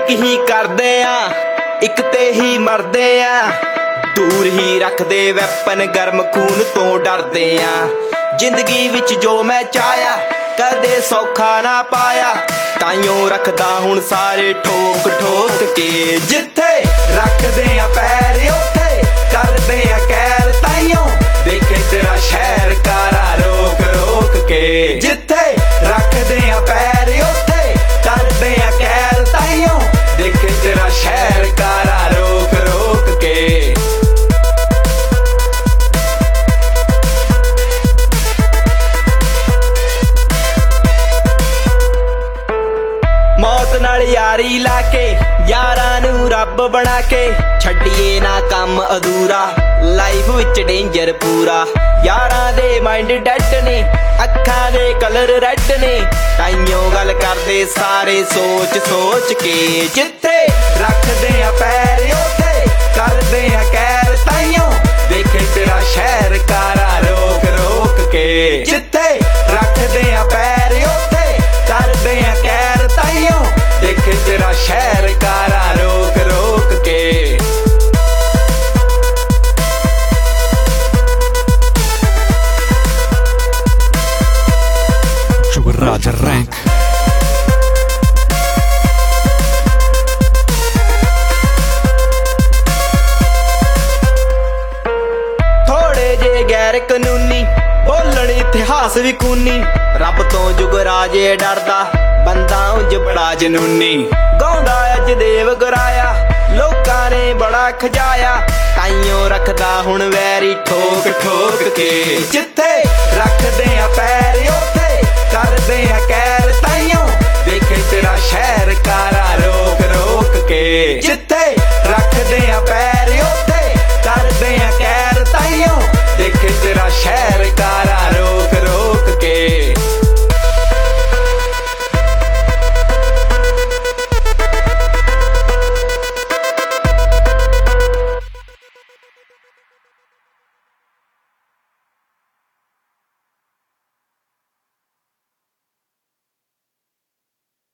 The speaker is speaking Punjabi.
ਇੱਕ ਹੀ ਕਰਦੇ ਆ, ਇੱਕ ਤੇ ਹੀ ਮਰਦੇ ਆ। ਦੂਰ ਹੀ ਰੱਖਦੇ ਵੈਪਨ, ਗਰਮ ਖੂਨ ਤੋਂ ਡਰਦੇ ਆ। ਜ਼ਿੰਦਗੀ ਵਿੱਚ ਜੋ ਮੈਂ ਚਾਹਿਆ ਕਦੇ ਸੌਖਾ ਨਾ ਪਾਇਆ, ਤਾਈਓ ਰੱਖਦਾ ਹੁਣ ਸਾਰੇ ਠੋਕ ਠੋਕ ਕੇ। ਜਿੱਥੇ ਰੱਖਦੇ ਆ ਪੈਰ ਉੱਥੇ ਕਰਦੇ ਆ ਕਹਿਰ, ਤਾਈਓ ਦੇਖੇ ਤੇਰਾ ਸ਼ਹਿਰ ਕਾਰਾ ਰੋਕ ਰੋਕ ਕੇ। ਜਿੱਥੇ ਰੱਖਦੇ ਆ ਪੈਰ ਉੱਥੇ ਕਰਦੇ ਆ ਕਹਿਰ, ਤਾਈਓ ਦੇਖੇ ਤੇਰਾ ਸ਼ਹਿਰ ਕਾਰਾ ਰੋਕ ਰੋਕ ਕੇ। ਮੌਤ ਨਾਲ ਯਾਰੀ ਲਾ ਕੇ, ਯਾਰਾਂ ਨੂੰ ਰੱਬ ਬਣਾ ਕੇ, ਛੱਡੀਏ ਨਾ ਕੰਮ ਅਧੂਰਾ, ਲਾਈਫ ਵਿੱਚ ਡੇਂਜਰ ਪੂਰਾ। ਯਾਰਾਂ ਦੇ ਮਾਈਂਡ ਡੈਡ ਨੇ, ਅੱਖਾਂ ਦੇ ਕਲਰ ਰੈਡ ਨੇ, ਤਾਈਓ ਗੱਲ ਕਰਦੇ ਸਾਰੇ ਸੋਚ ਸੋਚ ਕੇ। ਜਿੱਥੇ ਰੱਖਦੇ ਆ ਪੈਰ ਉੱਥੇ ਕਰਦੇ ਆ ਕਹਿਰ, ਤਾਈਓ ਦੇਖੇ ਤੇਰਾ ਸ਼ਹਿਰ ਕਾਰਾ ਰੋਕ ਰੋਕ ਕੇ। ਜਿੱਥੇ ਰੱਖਦੇ ਆ ਪੈਰ ਉੱਥੇ ਕਰਦੇ ਆ ਕਹਿਰ, ਤਾਈਓ ਦੇਖੇ ਤੇਰਾ ਸ਼ਹਿਰ ਕਾਰਾ ਰੋਕ ਰੋਕ ਕੇ। Raja Rank. ਥੋੜੇ ਜੇ ਗੈਰ ਕਾਨੂੰਨੀ ਬੋਲਣ ਇਤਿਹਾਸ ਵੀ ਕੂਨੀ, ਰੱਬ ਤੋਂ ਜੁਗਰਾਜੇ ਡਰਦਾ ਬੰਦਾ ਉਂਝ ਬੜਾ ਜਨੂਨੀ। ਗਾਉਂਦਾ ਅੱਜ ਦੇਵ ਗਰਾਇਆ, ਲੋਕਾਂ ਨੇ ਬੜਾ ਖਜਾਇਆ, ਤਾਈਓ ਰੱਖਦਾ ਹੁਣ ਵੈਰੀ ਠੋਕ ਠੋਕ ਕੇ। ਜਿੱਥੇ ਰੱਖਦੇ ਆ ਪੈਰ ਉੱਥੇ ਕਰਦੇ ਆ